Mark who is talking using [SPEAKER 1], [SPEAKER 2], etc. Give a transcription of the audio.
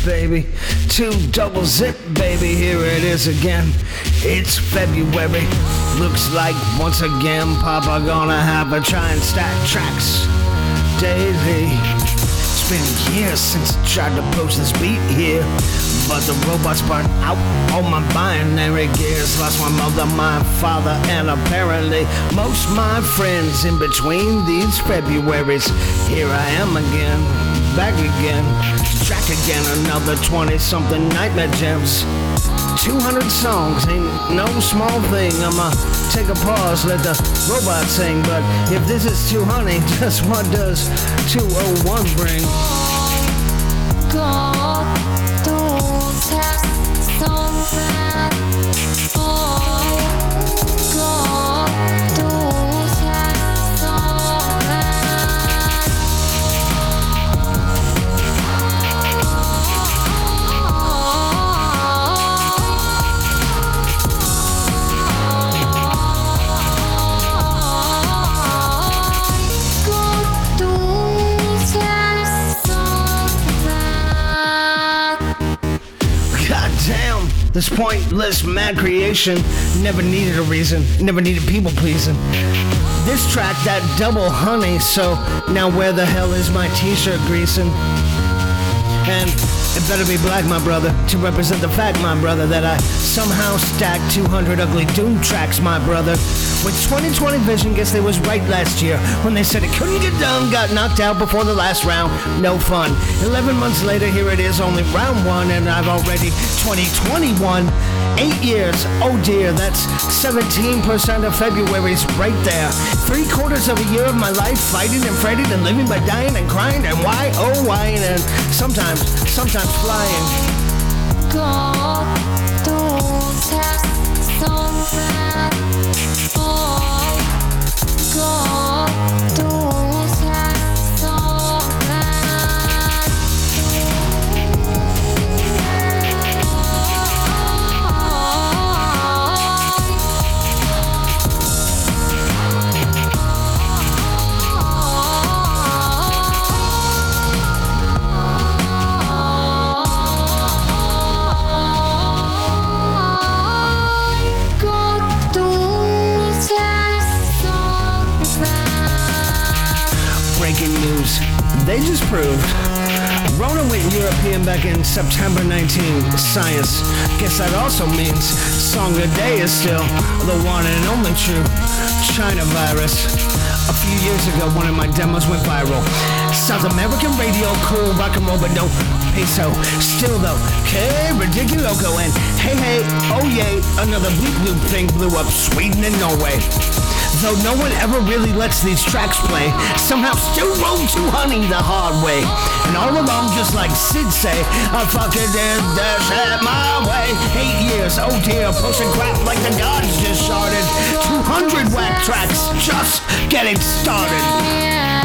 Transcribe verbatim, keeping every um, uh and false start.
[SPEAKER 1] baby. Two double zip, baby. Here it is again. It's February. Looks like once again Papa gonna have a try and stack tracks daily. It's been years since I tried to post this beat here, but the robots burnt out all my binary gears. Lost my mother, my father, and apparently most my friends in between these Februaries. Here I am again, back again, to track again another twenty-something nightmare gems. two hundred songs ain't no small thing. I'ma take a pause, let the robot sing. But if this is too honey, just what does two oh one bring?
[SPEAKER 2] God, don't test something. Oh, God, don't test something.
[SPEAKER 1] Damn, this pointless mad creation never needed a reason, never needed people pleasing. This track, that double honey, so now where the hell is my t-shirt greasing? And it better be black, my brother, to represent the fact, my brother, that I somehow stacked two hundred ugly doom tracks, my brother. With twenty twenty vision, guess they was right last year when they said it couldn't get done, got knocked out before the last round. No fun. Eleven months later, here it is, only round one, and I've already twenty twenty-one. Eight years, oh dear, that's seventeen percent of February's right there. Three quarters of a year of my life fighting and fretting and living by dying and crying and why, oh why, and sometimes, sometimes flying.
[SPEAKER 2] God, don't test something. Oh, God, don't test something.
[SPEAKER 1] Breaking news, they just proved Rona went European back in September nineteenth. Science, guess that also means song a day is still the one and only true China virus. A few years ago, one of my demos went viral. South American radio, cool, rock and roll, but no peso. Still though, que ridiculoco, and hey hey, oh yay, another bleep loop thing blew up Sweden and Norway. Though no one ever really lets these tracks play, somehow still roll to honey the hard way. And all along, just like Sid say, I fucking did this at my way. Eight years, oh dear, pushing crap like the gods just started. two hundred whack tracks, just getting started.